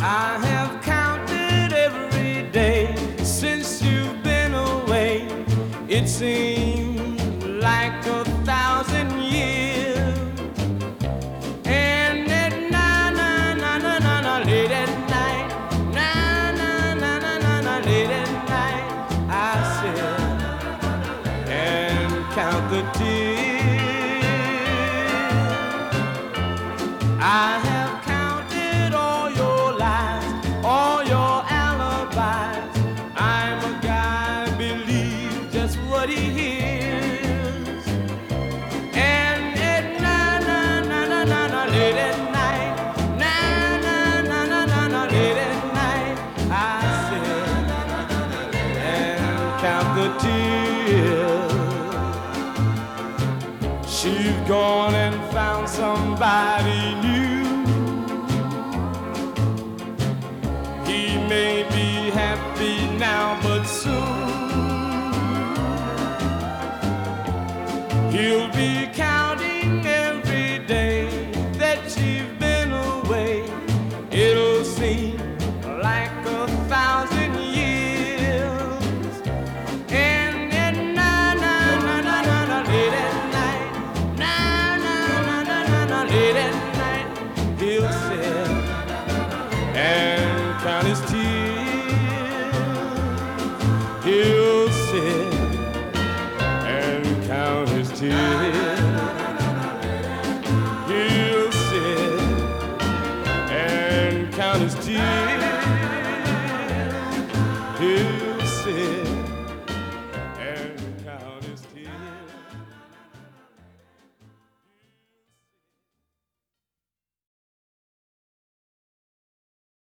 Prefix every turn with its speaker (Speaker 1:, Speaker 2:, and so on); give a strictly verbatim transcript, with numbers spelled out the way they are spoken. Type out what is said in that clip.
Speaker 1: I have counted every day since you've been away. It seems like a thousand years. And at night, na na na na na, late at night, na na na na na na, late at night, I sit and count the tears. I have counted all your lies, all your alibis. I'm a guy, believe just what he hears. And at na na na na na na, late at night, na na na na na na, late at night, I sit and count the tears. She's gone and found somebody new. He may be happy now, but soon he'll be counting every day that she's been away. It'll seem like a thousand years. And at na na na na na na, late at night, na na na na na na, late at night, he'll sit and count his tears. He'll sit and count his tears. He'll sit and count his tears.